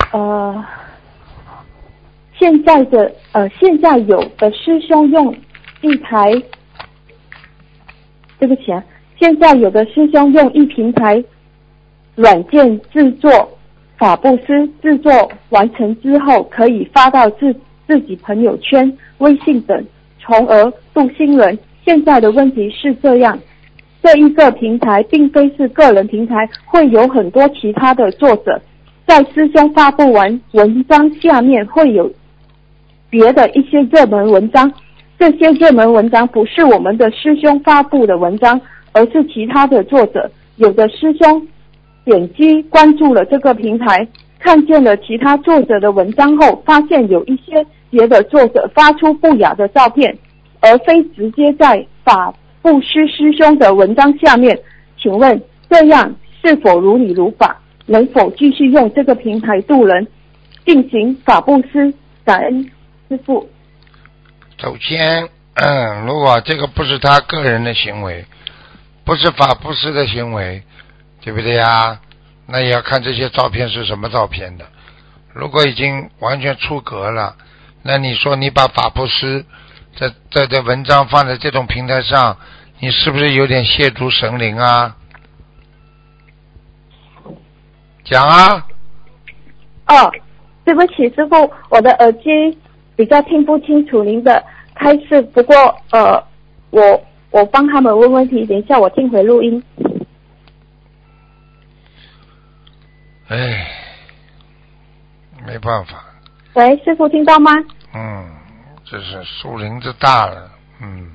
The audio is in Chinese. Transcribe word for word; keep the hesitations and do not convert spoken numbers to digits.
呃，现在的呃，现在有的师兄用一台，对不起啊，现在有的师兄用一平台软件制作法布施，制作完成之后可以发到自自己朋友圈、微信等，从而度新人。现在的问题是这样，这一个平台并非是个人平台，会有很多其他的作者，在师兄发布完文章下面会有别的一些热门文章，这些热门文章不是我们的师兄发布的文章，而是其他的作者。有的师兄点击关注了这个平台，看见了其他作者的文章后，发现有一些别的作者发出不雅的照片，而非直接在法布施师兄的文章下面。请问这样是否如理如法？能否继续用这个平台度人，进行法布施？感恩师父。 首先，嗯，如果这个不是他个人的行为，不是法布施的行为，对不对呀？那也要看这些照片是什么照片的。如果已经完全出格了，那你说你把法布施在在这文章放在这种平台上，你是不是有点亵渎神灵啊？讲啊。 哦，对不起师父，我的耳机比较听不清楚您的开示，不过呃，我我帮他们问问题，等一下我听回录音。 哎，没办法。 喂，师父听到吗？ 嗯，这是树林子大了，嗯。